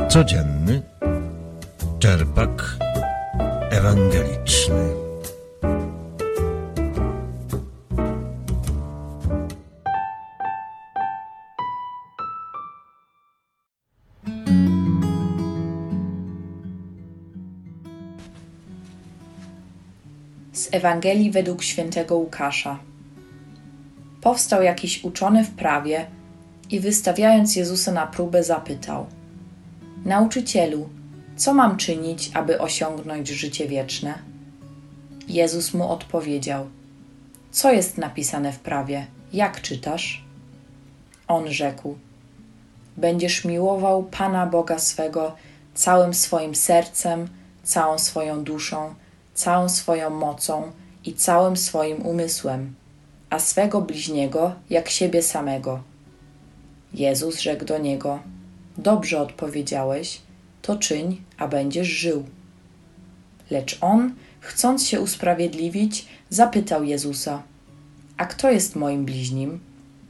Codzienny czerpak ewangeliczny. Z Ewangelii według świętego Łukasza. Powstał jakiś uczony w prawie i wystawiając Jezusa na próbę zapytał: Nauczycielu, co mam czynić, aby osiągnąć życie wieczne? Jezus mu odpowiedział: Co jest napisane w prawie? Jak czytasz? On rzekł: Będziesz miłował Pana Boga swego całym swoim sercem, całą swoją duszą, całą swoją mocą i całym swoim umysłem, a swego bliźniego jak siebie samego. Jezus rzekł do niego: Dobrze odpowiedziałeś, to czyń, a będziesz żył. Lecz on, chcąc się usprawiedliwić, zapytał Jezusa: A kto jest moim bliźnim?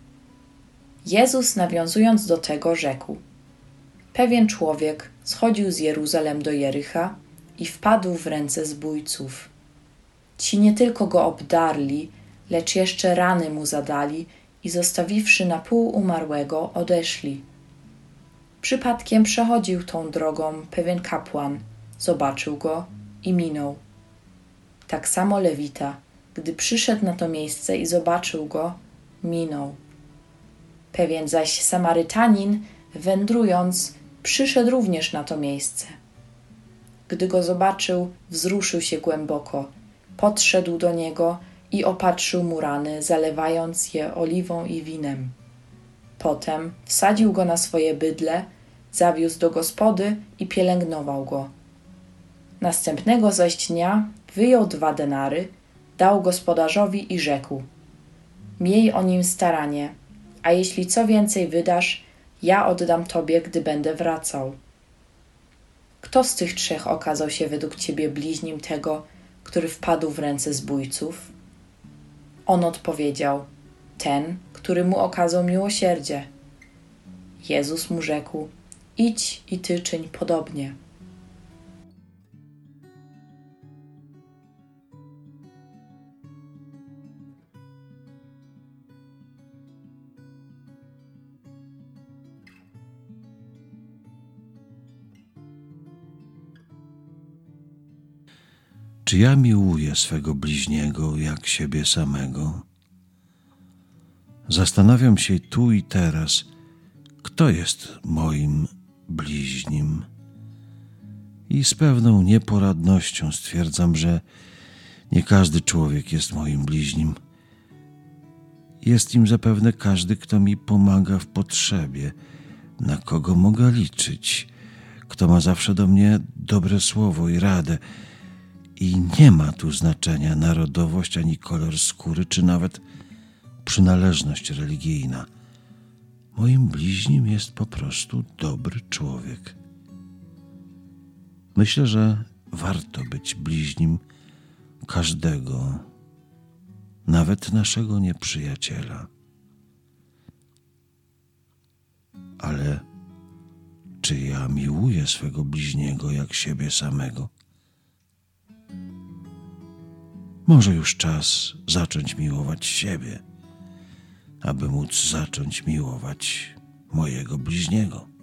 Jezus, nawiązując do tego, rzekł: Pewien człowiek schodził z Jeruzalem do Jericha i wpadł w ręce zbójców. Ci nie tylko go obdarli, lecz jeszcze rany mu zadali i zostawiwszy na pół umarłego, odeszli. Przypadkiem przechodził tą drogą pewien kapłan, zobaczył go i minął. Tak samo Lewita, gdy przyszedł na to miejsce i zobaczył go, minął. Pewien zaś Samarytanin, wędrując, przyszedł również na to miejsce. Gdy go zobaczył, wzruszył się głęboko, podszedł do niego i opatrzył mu rany, zalewając je oliwą i winem. Potem wsadził go na swoje bydlę, zawiózł do gospody i pielęgnował go. Następnego zaś dnia wyjął 2 denary, dał gospodarzowi i rzekł: Miej o nim staranie, a jeśli co więcej wydasz, ja oddam tobie, gdy będę wracał. Kto z tych 3 okazał się według ciebie bliźnim tego, który wpadł w ręce zbójców? On odpowiedział: Ten, który mu okazał miłosierdzie. Jezus mu rzekł: Idź i ty czyń podobnie. Czy ja miłuję swego bliźniego jak siebie samego? Zastanawiam się tu i teraz, kto jest moim bliźnim. I z pewną nieporadnością stwierdzam, że nie każdy człowiek jest moim bliźnim. Jest im zapewne każdy, kto mi pomaga w potrzebie, na kogo mogę liczyć, kto ma zawsze do mnie dobre słowo i radę. I nie ma tu znaczenia narodowość, ani kolor skóry, czy nawet przynależność religijna. Moim bliźnim jest po prostu dobry człowiek. Myślę, że warto być bliźnim każdego, nawet naszego nieprzyjaciela. Ale czy ja miłuję swego bliźniego jak siebie samego? Może już czas zacząć miłować siebie, aby móc zacząć miłować mojego bliźniego.